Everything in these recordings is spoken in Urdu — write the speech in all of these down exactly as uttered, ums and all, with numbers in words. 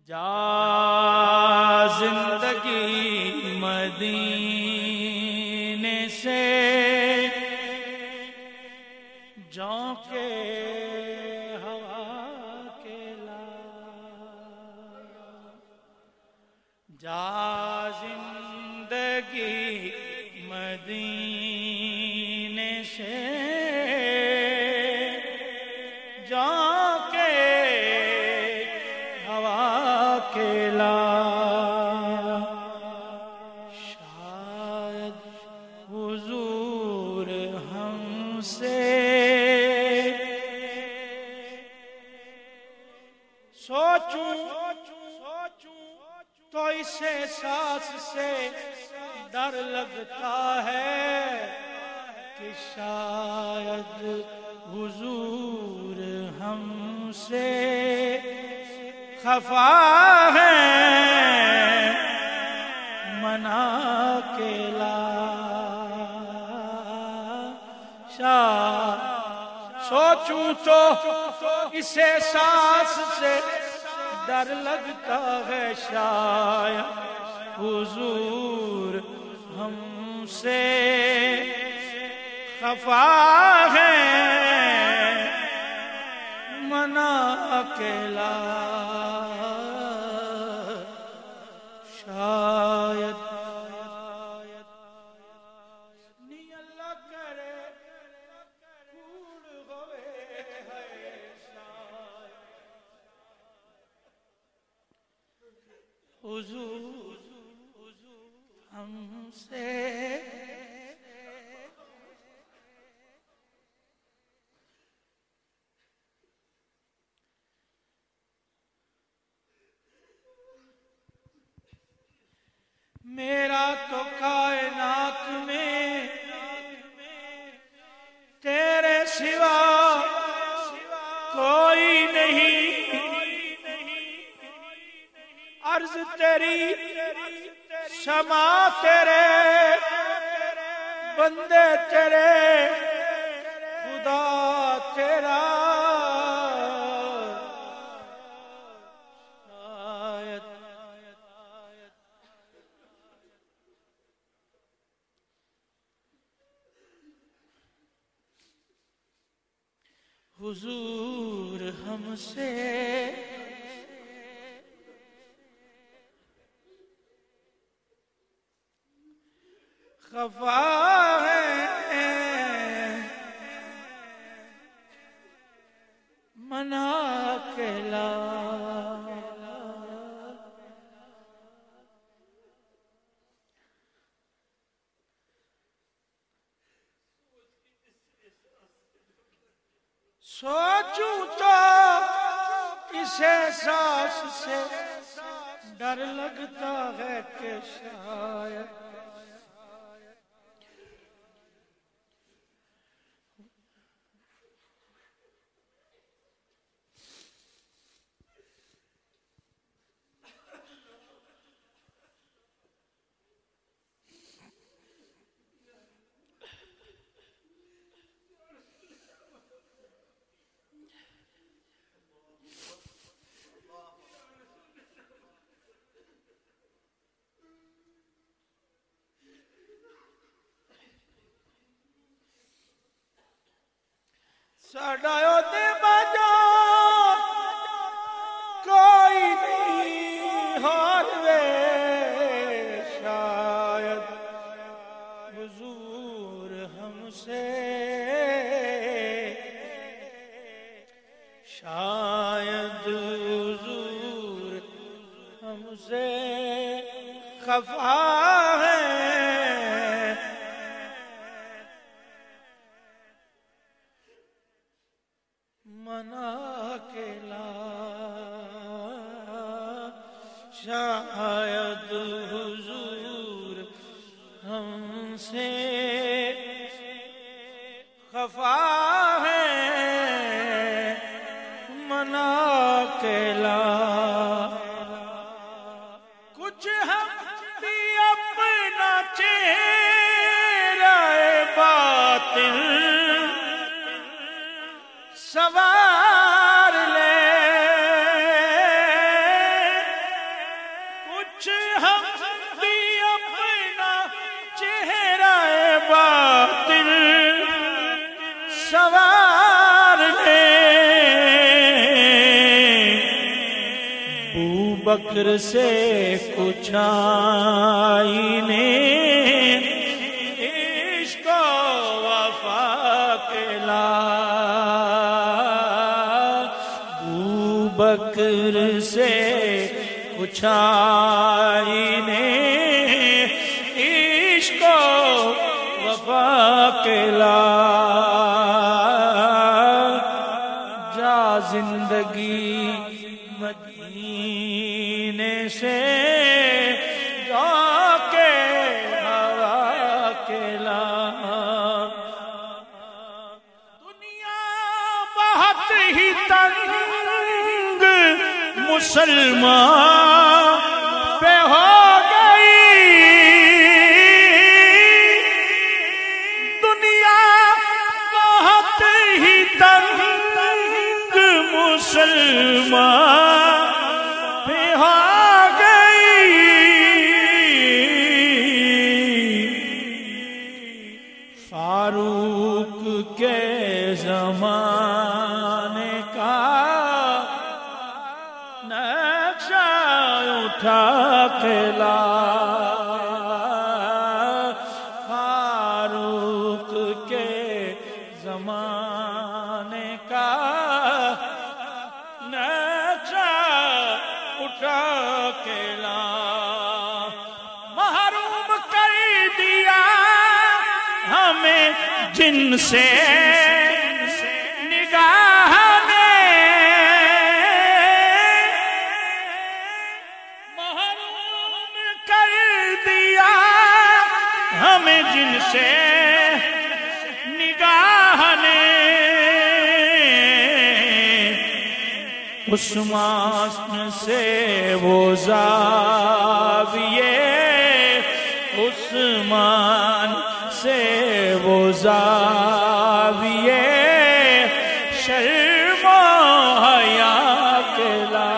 جا زندگی مدینے سے جھونکے ہوا کے لا، جا زندگی مدینے سے جھونکے ہوا کے لا، شاید حضور ہم سے سوچوں تو اس احساس سے ڈر لگتا ہے کہ شاید حضور ہم سے خفا ہے منا کے لا، شاید سوچوں تو اس احساس سے ڈر لگتا ہے شاید حضور ہم سے خفا ہے منا کے لا، شاید نی اللہ کرے کوڑ ہوئے ہے، حضور ہم سے میرا تو کائنات میں تیرے سوا کوئی نہیں، عرض تیری سما تیرے بندے تیرے خدا تیرا، حضور ہم سے خفا ہے منا کے لا، سوچوں تو اس احساس سے ڈر لگتا ہے کہ شاید ساڈا دے بجا کوئی نہیں ہار وے، شاید حضور ہم سے شاید حضور ہم سے خفا ہے منا کے لا، شاید حضور ہم سے خفا ہے منا کے لا، کچھ ہم بھی اپنا چہرہ باطن سوار لے، ہم بھی اپنا چہرہ باطل سوار لیں، بکر سے کچھ آئینے عشق و وفا کے لا، ابو بکر سے کچھ آئینے عشق و وفا کے لا، جا زندگی مدینے سے جا کے ہوا کے لا، دنیا بہت ہی تنگ مسلمان پہ ہو گئی، دنیا بہت ہی تنگ مسلمان پہ ہو گئی، فاروق کے زمانے کا نقشہ اٹھا کے لا، فاروق کے زمانے کا نقشہ اٹھا کے لا، محروم کر دیا ہمیں جن سے نگاہ نے، محروم کر دیا ہمیں جن سے نگاہ نے، عثمان سے وہ زاویے، عثمان سے وہ زاویے شرم و حیا کے لا،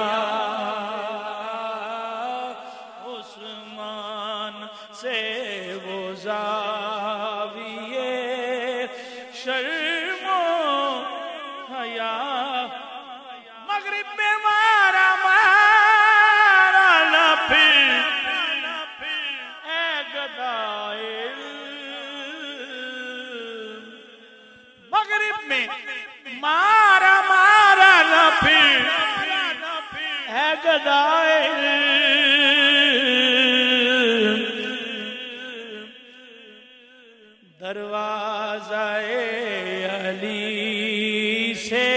عثمان سے وہ زاویے شرم و حیا، مغرب میں مارا مارا نہ پھر اے گدائے، مغرب میں مارا مارا نہ پھر اے گدائے، دروازہ علی سے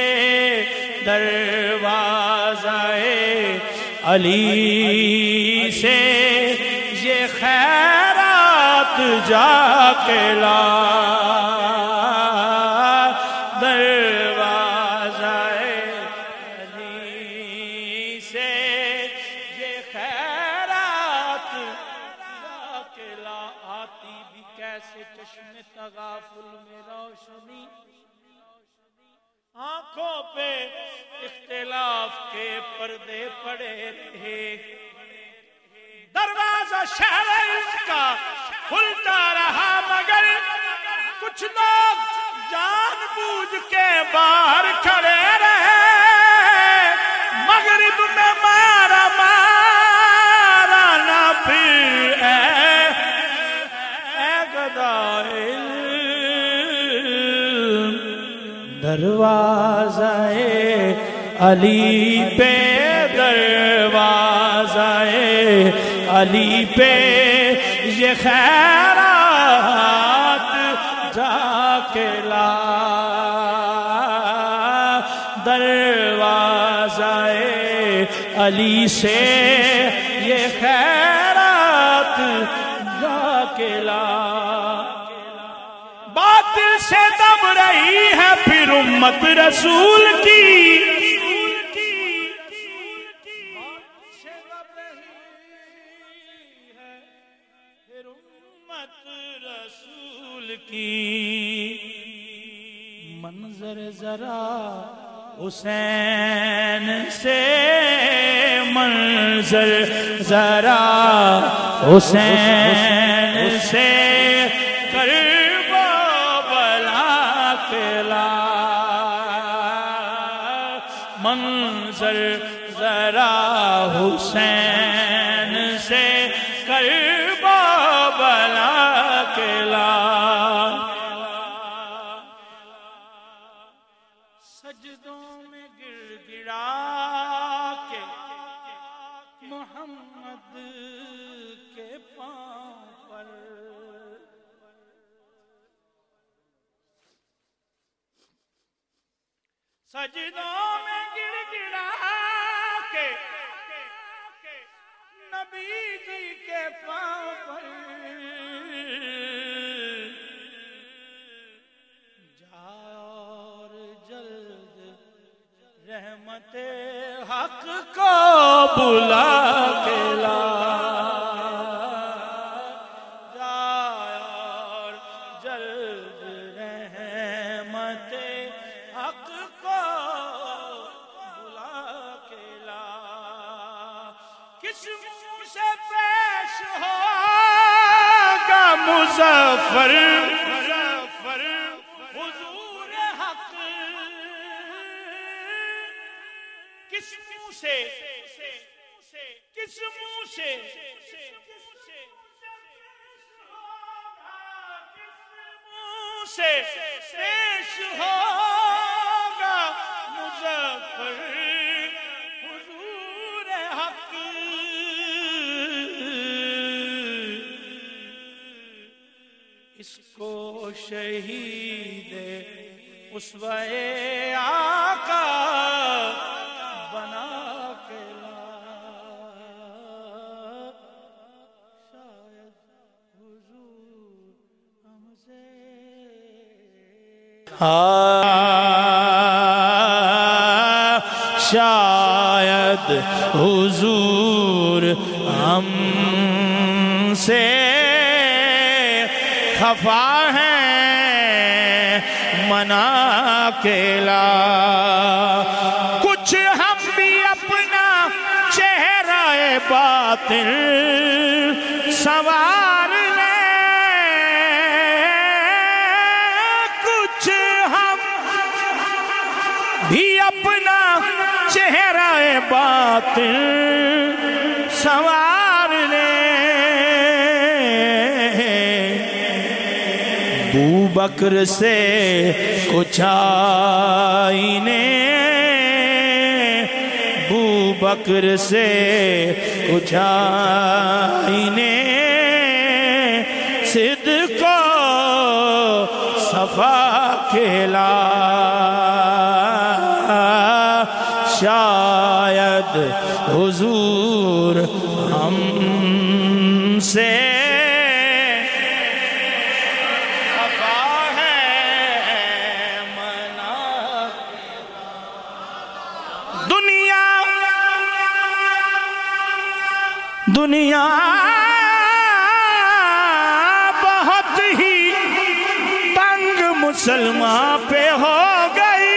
دروازہ علی سے یہ خیرات جا کے لا، دروازہ علی سے یہ خیرات جا کے لا، آتی بھی کیسے چشم تغافل میں روشنی، آنکھوں پہ اختلاف کے پردے پڑے رہے، دروازہ شہر کا کھلتا رہا مگر کچھ لوگ جان بوجھ کے باہر کھڑے رہے، مغرب میں مارا مارا نہ پھر اے اے گدائے، دروازہ علی پہ دروازہ علی پہ یہ خیرات جا کے لا، دروازہ علی سے یہ خیرات جا کے لا، باطل سے دب رہی ہے پھر امت رسول کی، کی منظر ذرا حسین سے من منظر ذرا حسین سے کرب و بلا کے لا منظر ذرا حسین سے کرب و بلا کے لا سجدوں میں گر گڑا کے محمد کے پاؤں پر سجدوں میں گر گڑا کے نبی جی کے پاؤں پر جا اور جلد رحمت حق کو بلا کے لا جا اور جلد رحمت حق کو بلا کے لا کس منہ سے پیش ہوگا مظفر حضور حق کس منہ سے کس منہ سے سے پیش ہوگا مظفر حضور حق اس کو شہید اسوہ آقا بنا کے لا شاید حضور ہم سے شاید حضور ہم سے خفا ہیں منا کے لا کچھ ہم بھی اپنا چہرہ باطن سوار لیں کچھ ہم بھی اپنا چہرہ باطن سوار لیں ابو بکر سے کچھ آئینے ابو بکر سے کچھ آئینے صدق و صفا کھلا شاید حضور ہم سے خفا ہے منا دنیا دنیا بہت ہی تنگ مسلمان پہ ہو گئی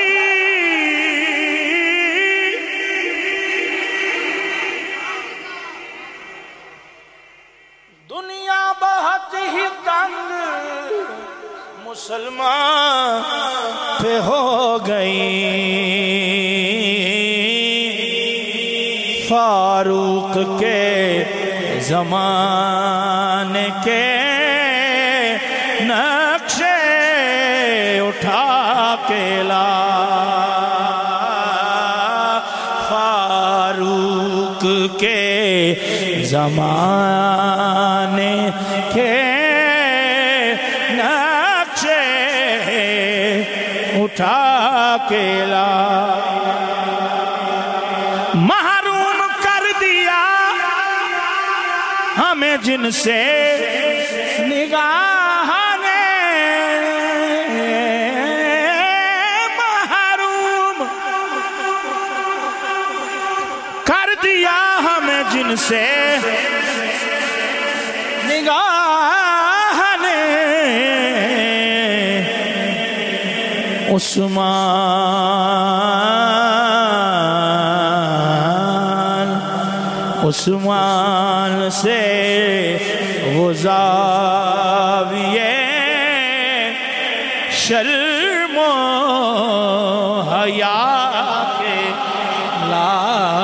دنیا بہت ہی تنگ مسلمان پہ ہو گئی فاروق کے زمانے کے نقشے اٹھا کے لا فاروق کے زمانے کے نقشے اٹھا کے لا محروم کر دیا ہمیں جن سے نگاہ نے محروم کر دیا ہمیں جن سے نگاہ نے عثمان عثمان سے وہ زاویے شرم و حیا کے لا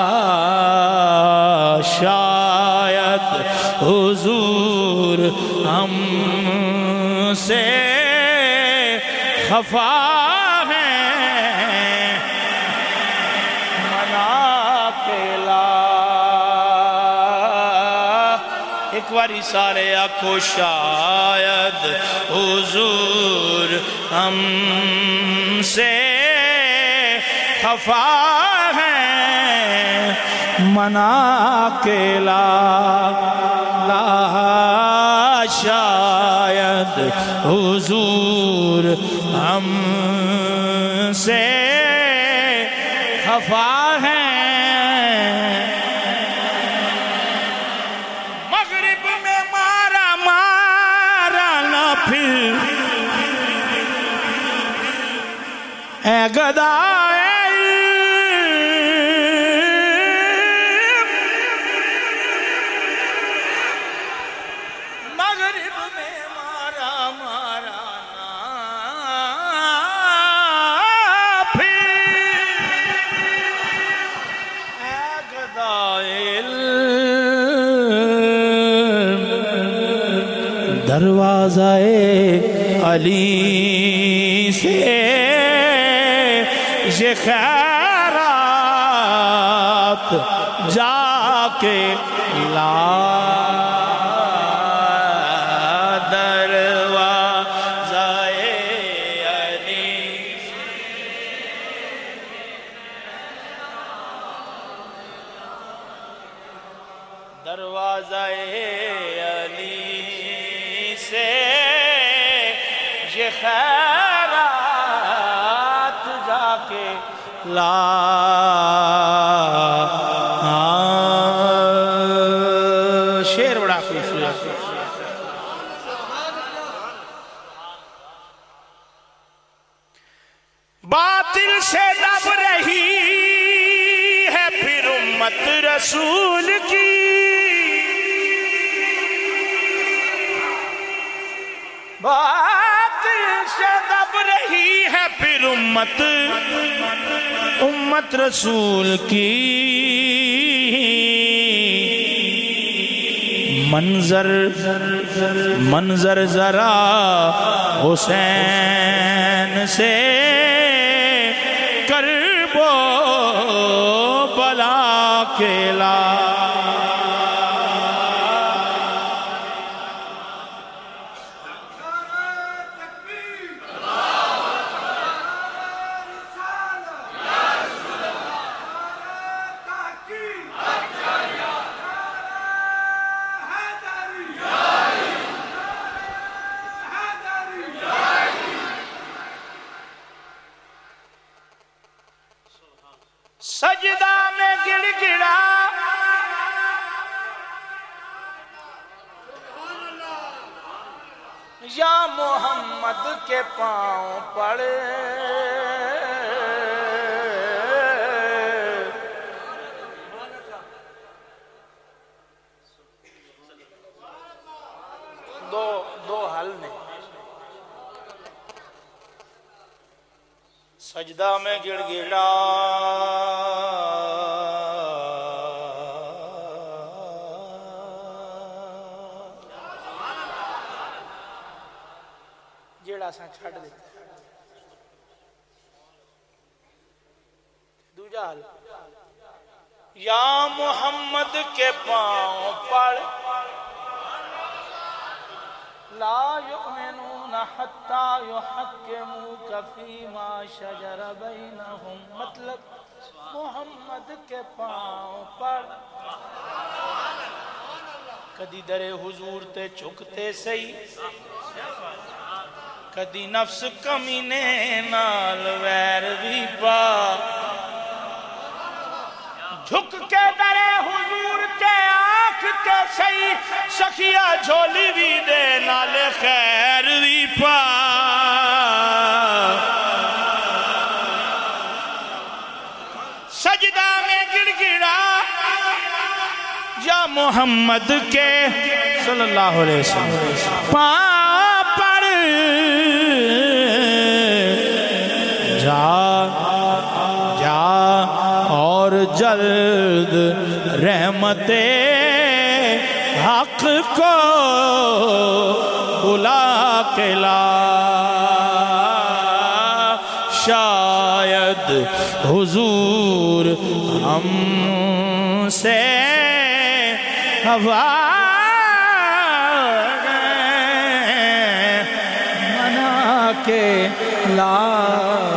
شاید حضور ہم سے خفا ہیں منا کے لا. ایک باری سارے آنکھو شاید حضور ہم سے خفا ہیں منا کے لا. لا شاید حضور ہم سے خفا ہیں. مغرب میں مارا مارا نہ پھر اے گدائے دروازہ علی سے یہ خیرات جا کے لا. دروازہ علی دروازہ علی سے یہ خیرات جا کے لا. شعر بڑا خوبصورت. باطل سے دب رہی ہے پھر امت رسول کی. باطل سے دب رہی ہے پھر امت امت رسول کی. منظر منظر ذرا حسین سے کرب و بلا کے لا. سجدہ میں گڑ گڑا یا محمد کے پاؤں پڑے. دو دو حل نے. سجدہ میں گڑ گڑا جیڑا سا چھڑ دیتا. دوجہ حل یا محمد کے پاؤں پڑ لا یؤمنون حتی یحکموک فیما شجر بینہم. مطلب محمد کے پاؤں پڑ کدی در حضور تے چکتے سہی کدی نفس کمینے نال ویر بھی پا. جھک کے در حضور تے آنکھ کے سہی سخیہ جھولی بھی دے نال خیر بھی پا. سجدہ میں گڑ گڑا یا محمد کے صلی اللہ علیہ وسلم پاں پر جا جا اور جلد رحمت حق کو بلا کے لا شاید حضور ہم سے ہوا منا کے لا